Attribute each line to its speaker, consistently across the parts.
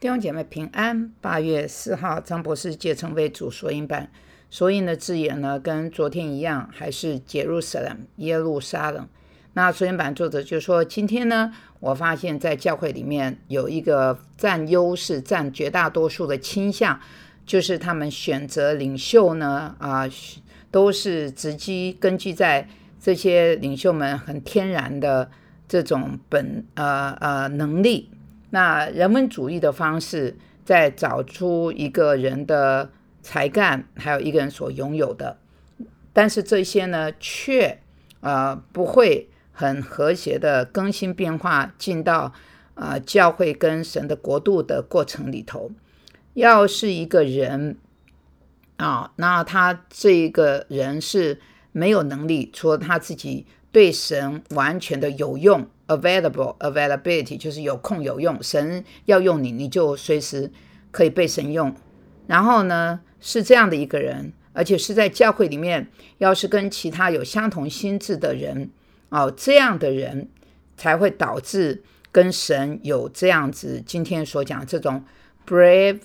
Speaker 1: 弟兄姐妹平安。8月4号，张博士借称为主索引版，索引的字眼呢，跟昨天一样，还是Jerusalem耶路撒冷。那索引版作者就说，今天呢，我发现在教会里面有一个占优势、占绝大多数的倾向，就是他们选择领袖呢，都是根据在这些领袖们很天然的这种能力。那人文主义的方式，在找出一个人的才干，还有一个人所拥有的，但是这些呢，却不会很和谐的更新变化进到教会跟神的国度的过程里头。要是一个人那他这个人是没有能力，除了他自己对神完全的有用availability 就是有空有用，神要用你，你就随时可以被神用。然后呢，是这样的一个人，而且是在教会里面，要是跟其他有相同心智的人这样的人才会导致跟神有这样子今天所讲这种 brave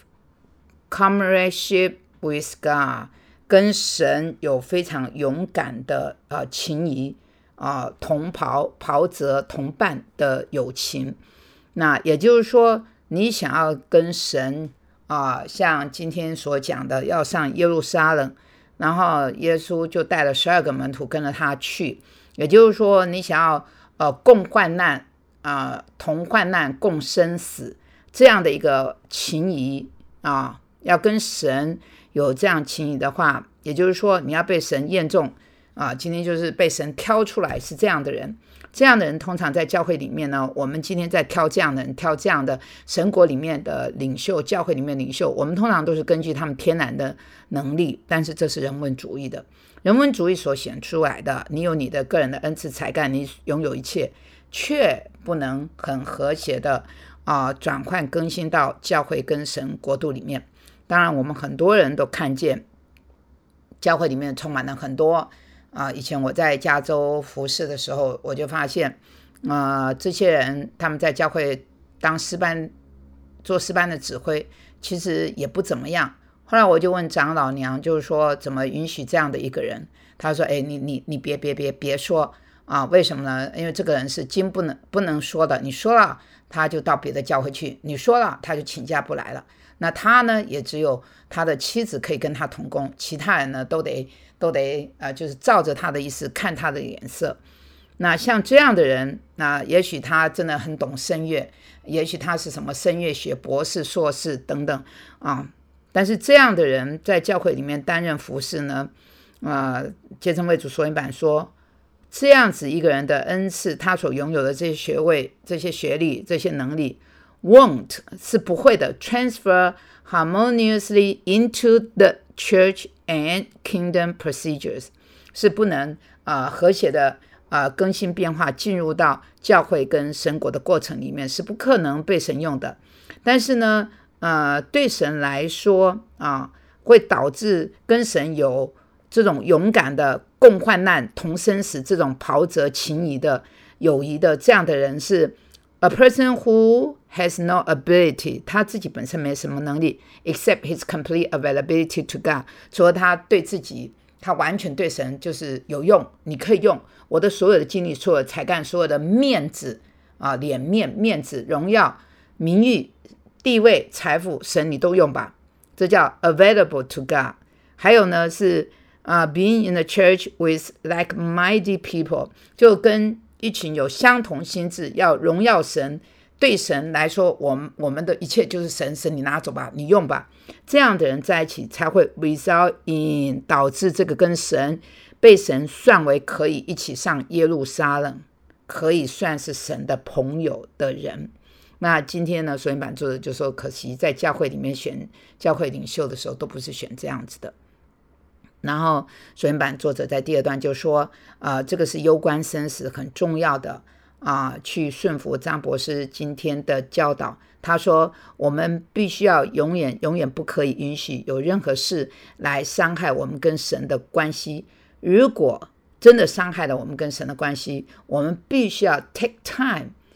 Speaker 1: comradeship with God， 跟神有非常勇敢的情谊同袍泽同伴的友情。那也就是说，你想要跟神像今天所讲的要上耶路撒冷，然后耶稣就带了12个门徒跟着他去，也就是说你想要共患难同患难共生死这样的一个情谊要跟神有这样情谊的话，也就是说你要被神验中今天就是被神挑出来是这样的人。这样的人通常在教会里面呢，我们今天在挑这样的人，挑这样的神国里面的领袖，教会里面的领袖，我们通常都是根据他们天然的能力，但是这是人文主义的。人文主义所显出来的，你有你的个人的恩赐才干，你拥有一切，却不能很和谐的转换更新到教会跟神国度里面。当然我们很多人都看见教会里面充满了很多以前我在加州服侍的时候，我就发现这些人他们在教会当做诗班的指挥，其实也不怎么样。后来我就问长老娘，就是说怎么允许这样的一个人？他说你别说为什么呢？因为这个人是经不能说的，你说了他就到别的教会去，你说了他就请假不来了。那他呢，也只有他的妻子可以跟他同工，其他人呢都得就是照着他的意思看他的脸色。那像这样的人，那也许他真的很懂声乐，也许他是什么声乐学博士硕士等等但是这样的人在教会里面担任服事呢接称为主索引版说，这样子一个人的恩赐，他所拥有的这些学位、这些学历、这些能力won't 是不会的 transfer harmoniously into the church and kingdom procedures 是不能和谐的更新变化进入到教会跟神国的过程里面，是不可能被神用的。但是呢对神来说会导致跟神有这种勇敢的共患难同生死这种袍泽情谊的友谊的这样的人是A person who has no ability， 他自己本身没什么能力 except his complete availability to God， 除了他对自己，他完全对神就是有用，你可以用我的所有的精力，所有的才干，所有的面子脸面子荣耀名誉地位财富，神你都用吧，这叫 available to God。 还有呢是being in the church with like-minded people， 就跟一群有相同心智要荣耀神，对神来说我们的一切就是神你拿走吧，你用吧，这样的人在一起才会 result in 导致这个跟神被神算为可以一起上耶路撒冷，可以算是神的朋友的人。那今天呢索引版作者就说，可惜在教会里面选教会领袖的时候都不是选这样子的。然后索引版作者在第2段就说这个是攸关生死很重要的去顺服张博士今天的教导。他说我们必须要永远不可以允许有任何事来伤害我们跟神的关系。如果真的伤害了我们跟神的关系，我们必须要 take time，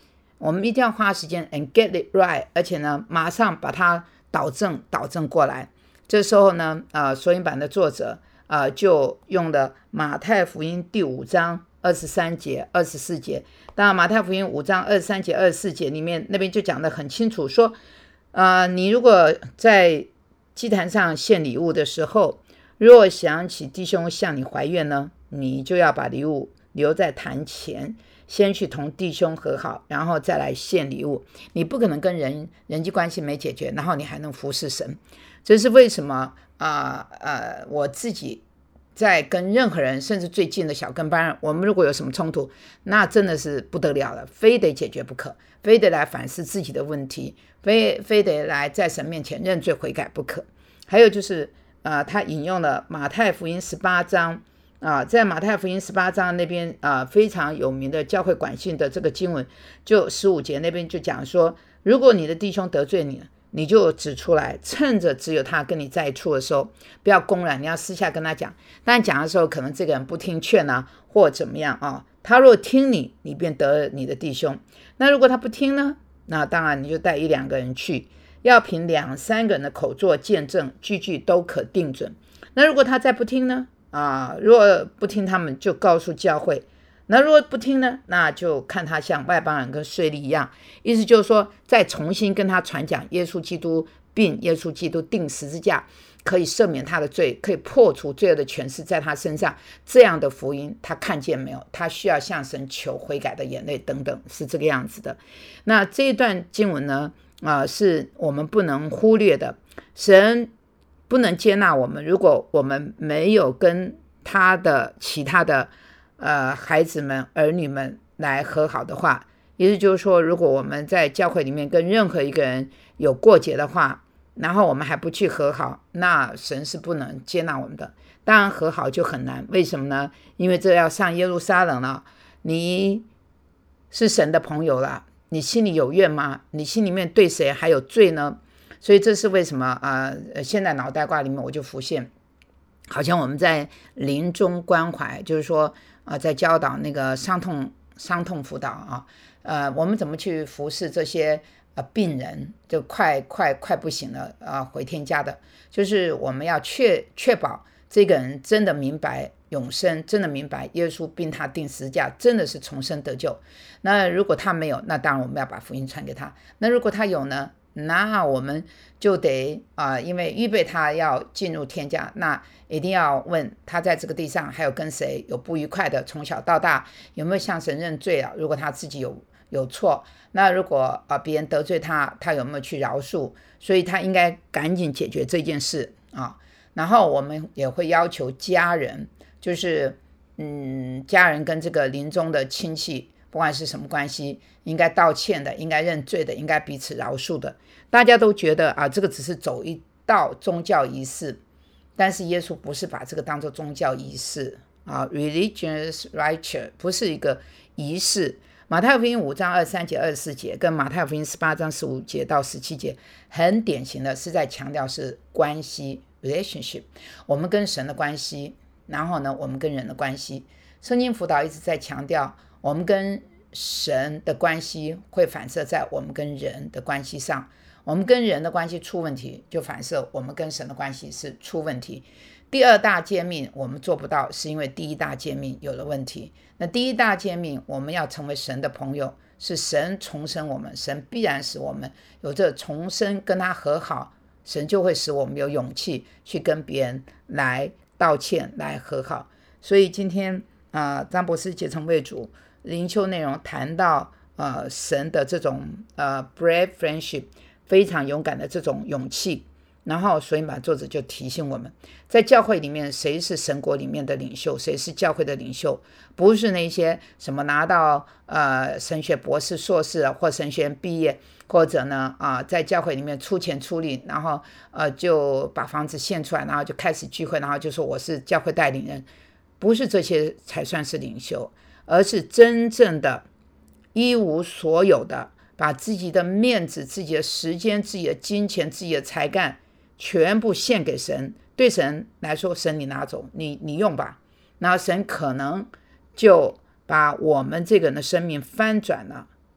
Speaker 1: 我们一定要花时间 and get it right， 而且呢，马上把它导正过来。这时候呢，索引版的作者就用了马太福音第5章23节、24节。当然，马太福音5章23节、24节里面那边就讲得很清楚，说，你如果在祭坛上献礼物的时候，若想起弟兄向你怀怨呢，你就要把礼物留在坛前，先去同弟兄和好，然后再来献礼物。你不可能跟人际关系没解决，然后你还能服侍神。这是为什么我自己在跟任何人，甚至最近的小跟班，我们如果有什么冲突，那真的是不得了了，非得解决不可，非得来反思自己的问题，非得来在神面前认罪悔改不可。还有就是他引用了马太福音18章在马太福音18章那边非常有名的教会管训的这个经文，就15节那边就讲说，如果你的弟兄得罪你，你就指出来，趁着只有他跟你在一处的时候，不要公然，你要私下跟他讲。但讲的时候，可能这个人不听劝或怎么样他若听你，你便得了你的弟兄。那如果他不听呢？那当然你就带1-2个人去，要凭2-3个人的口做见证，句句都可定准。那如果他再不听呢？如果不听，他们就告诉教会。那如果不听呢，那就看他像外邦人跟税吏一样，意思就是说再重新跟他传讲耶稣基督，并耶稣基督钉十字架可以赦免他的罪，可以破除罪恶的权势在他身上，这样的福音他看见没有？他需要向神求悔改的眼泪等等，是这个样子的。那这一段经文呢是我们不能忽略的。神不能接纳我们，如果我们没有跟他的其他的孩子们儿女们来和好的话，意思就是说，如果我们在教会里面跟任何一个人有过节的话，然后我们还不去和好，那神是不能接纳我们的。当然和好就很难，为什么呢？因为这要上耶路撒冷了，你是神的朋友了，你心里有怨吗？你心里面对谁还有罪呢？所以这是为什么现在脑袋瓜里面我就浮现，好像我们在临终关怀，就是说在教导那个伤痛辅导我们怎么去服侍这些病人，就快不行了回天家的，就是我们要确保这个人真的明白永生，真的明白耶稣并他钉十字架真的是重生得救。那如果他没有，那当然我们要把福音传给他。那如果他有呢，那我们就得因为预备他要进入天家，那一定要问他在这个地上还有跟谁有不愉快的，从小到大有没有向神认罪如果他自己有错，那如果别人得罪他有没有去饶恕，所以他应该赶紧解决这件事然后我们也会要求家人，就是家人跟这个临终的亲戚不管是什么关系，应该道歉的，应该认罪的，应该彼此饶恕的。大家都觉得这个只是走一道宗教仪式，但是耶稣不是把这个当作宗教仪式religious ritual 不是一个仪式。马太福音5章23节24节跟马太福音18章15节到17节很典型的是在强调是关系 relationship， 我们跟神的关系，然后呢我们跟人的关系。圣经辅导一直在强调我们跟神的关系会反射在我们跟人的关系上，我们跟人的关系出问题，就反射我们跟神的关系是出问题。第2大诫命我们做不到，是因为第1大诫命有了问题。那第1大诫命我们要成为神的朋友，是神重生我们，神必然使我们有这重生，跟他和好，神就会使我们有勇气去跟别人来道歉，来和好。所以今天张博士竭诚为主灵修内容谈到神的这种brave friendship， 非常勇敢的这种勇气。然后所以作者就提醒我们，在教会里面谁是神国里面的领袖，谁是教会的领袖，不是那些什么拿到神学博士硕士或神学院毕业，或者呢在教会里面出钱出力，然后就把房子献出来，然后就开始聚会，然后就说我是教会带领人。不是这些才算是领袖，而是真正的一无所有的，把自己的面子、自己的时间、自己的金钱、自己的才干全部献给神。对神来说，神你拿走，你用吧。然后神可能就把我们这个人的生命翻转了，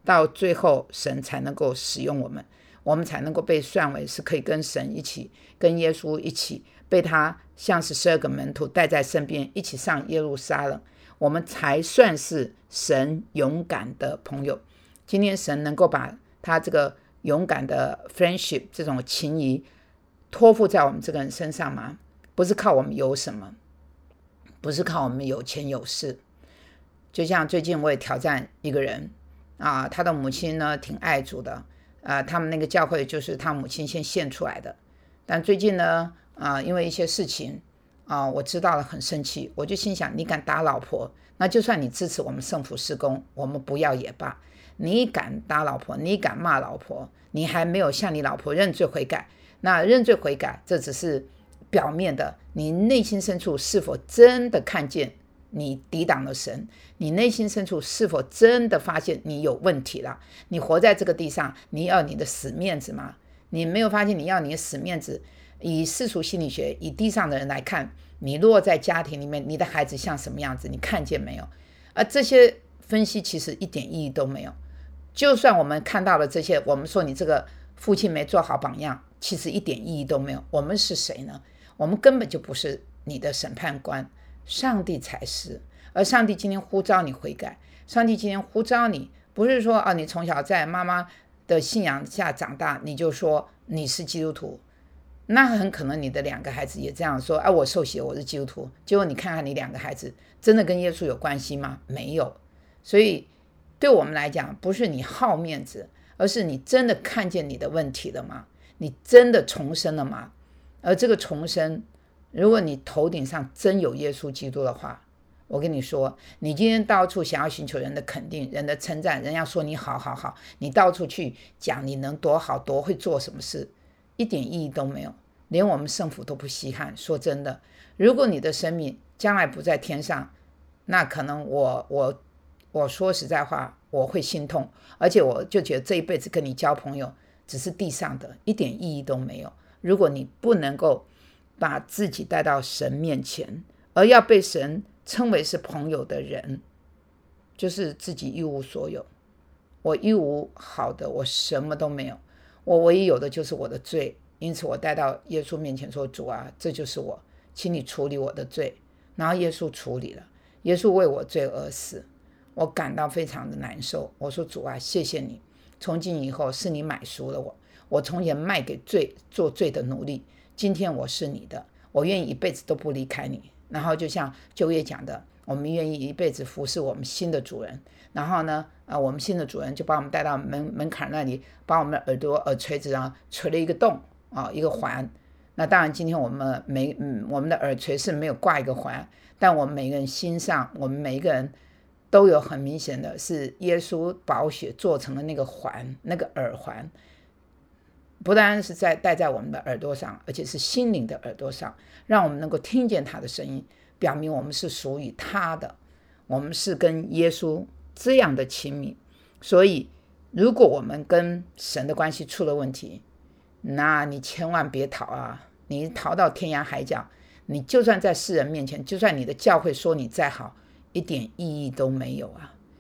Speaker 1: 到最后神才能够使用我们，我们才能够被算为是可以跟神一起，跟耶稣一起，被他像是12个门徒带在身边，一起上耶路撒冷，我们才算是神勇敢的朋友。今天神能够把他这个勇敢的 friendship 这种情谊托付在我们这个人身上吗？不是靠我们有什么，不是靠我们有钱有势。就像最近我也挑战一个人他的母亲呢挺爱主的，他们那个教会就是他母亲先献出来的，但最近呢因为一些事情我知道了，很生气，我就心想，你敢打老婆，那就算你支持我们圣福事工，我们不要也罢。你敢打老婆，你敢骂老婆，你还没有向你老婆认罪悔改，那认罪悔改这只是表面的，你内心深处是否真的看见你抵挡了神？你内心深处是否真的发现你有问题了？你活在这个地上，你要你的死面子吗？你没有发现你要你的死面子？以世俗心理学，以地上的人来看，你落在家庭里面，你的孩子像什么样子？你看见没有？这些分析其实一点意义都没有。就算我们看到了这些，我们说你这个父亲没做好榜样，其实一点意义都没有。我们是谁呢？我们根本就不是你的审判官，上帝才是。而上帝今天呼召你悔改，上帝今天呼召你，不是说你从小在妈妈的信仰下长大，你就说你是基督徒。那很可能你的2个孩子也这样说，我受洗我是基督徒，结果你看看你2个孩子真的跟耶稣有关系吗？没有。所以对我们来讲，不是你好面子，而是你真的看见你的问题了吗？你真的重生了吗？而这个重生，如果你头顶上真有耶稣基督的话，我跟你说，你今天到处想要寻求人的肯定，人的称赞，人家说你好好好，你到处去讲你能多好多会做什么事，一点意义都没有，连我们圣父都不稀罕。说真的，如果你的生命将来不在天上，那可能我说实在话，我会心痛，而且我就觉得这一辈子跟你交朋友只是地上的，一点意义都没有。如果你不能够把自己带到神面前，而要被神称为是朋友的人，就是自己一无所有。我一无好的，我什么都没有，我唯一有的就是我的罪，因此我带到耶稣面前说，主啊，这就是我，请你处理我的罪。然后耶稣处理了，耶稣为我罪而死，我感到非常的难受。我说，主啊，谢谢你，从今以后是你买赎了我，我从前卖给罪，做罪的奴隶，今天我是你的，我愿意一辈子都不离开你。然后就像旧约讲的，我们愿意一辈子服侍我们新的主人。然后呢我们新的主人就把我们带到门槛那里，把我们的耳垂子锤了一个洞一个环。那当然今天我们的耳垂是没有挂一个环，但我们每个人心上，我们每一个人都有很明显的是耶稣宝血做成的那个环，那个耳环，不单是戴在我们的耳朵上，而且是心灵的耳朵上，让我们能够听见他的声音，表明我们是属于他的，我们是跟耶稣这样的亲密。所以如果我们跟神的关系出了问题，那你千万别逃你逃到天涯海角，你就算在世人面前，就算你的教会说你再好，一点意义都没有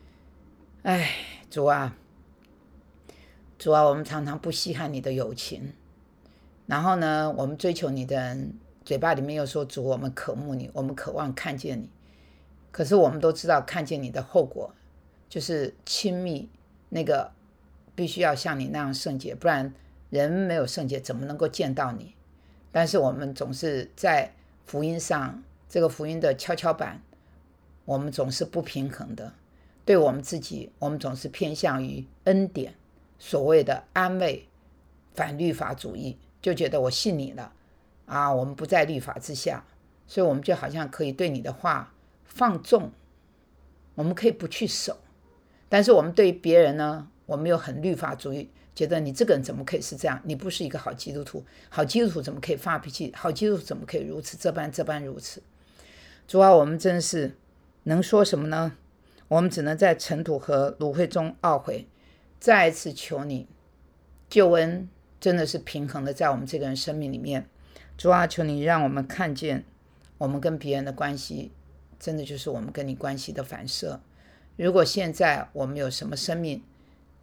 Speaker 1: 主啊，我们常常不稀罕你的友情，然后呢，我们追求你的人嘴巴里面又说，主，我们渴慕你，我们渴望看见你。可是我们都知道看见你的后果就是亲密，那个必须要像你那样圣洁，不然人没有圣洁怎么能够见到你？但是我们总是在福音上，这个福音的跷跷板，我们总是不平衡的。对我们自己，我们总是偏向于恩典，所谓的安慰，反律法主义，就觉得我信你了我们不在律法之下，所以我们就好像可以对你的话放纵，我们可以不去守。但是我们对别人呢，我们又很律法主义，觉得你这个人怎么可以是这样？你不是一个好基督徒，好基督徒怎么可以发脾气？好基督徒怎么可以如此这般如此？主啊，我们真是能说什么呢？我们只能在尘土和芦荟中懊悔，再一次求你救恩真的是平衡的在我们这个人生命里面。主啊，求你让我们看见我们跟别人的关系真的就是我们跟你关系的反射。如果现在我们有什么生命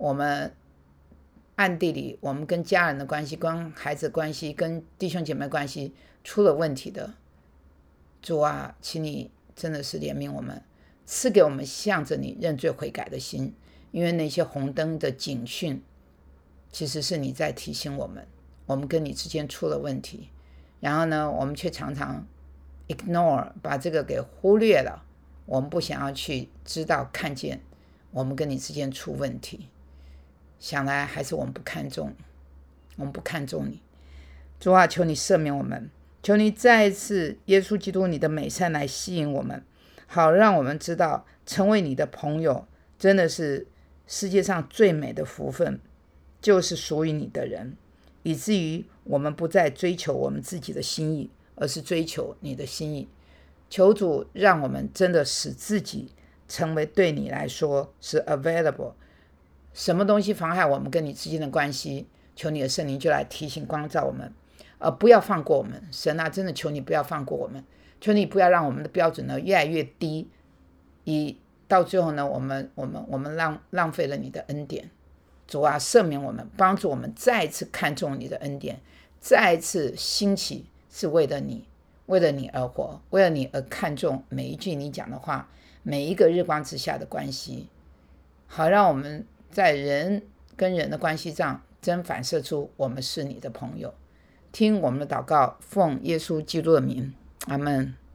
Speaker 1: 我们暗地里我们跟家人的关系、跟孩子的关系、跟弟兄姐妹关系出了问题的，主啊，请你真的是怜悯我们，赐给我们向着你认罪悔改的心，因为那些红灯的警讯其实是你在提醒我们，我们跟你之间出了问题，然后呢，我们却常常 ignore 把这个给忽略了，我们不想要去知道看见我们跟你之间出问题，想来还是我们不看重你。主啊，求你赦免我们，求你再一次耶稣基督你的美善来吸引我们，好让我们知道成为你的朋友真的是世界上最美的福分，就是属于你的人，以至于我们不再追求我们自己的心意，而是追求你的心意。求主让我们真的使自己成为对你来说是 available， 什么东西妨害我们跟你之间的关系，求你的圣灵就来提醒光照我们，不要放过我们。神啊，真的求你不要放过我们，求你不要让我们的标准呢越来越低，到最后呢，我们浪费了你的恩典。主啊，赦免我们，帮助我们再一次看重你的恩典，再一次兴起，是为了你而活，为了你而看重每一句你讲的话，每一个日光之下的关系，好让我们在人跟人的关系上真反射出我们是你的朋友。听我们的祷告，奉耶稣基督的名，阿们。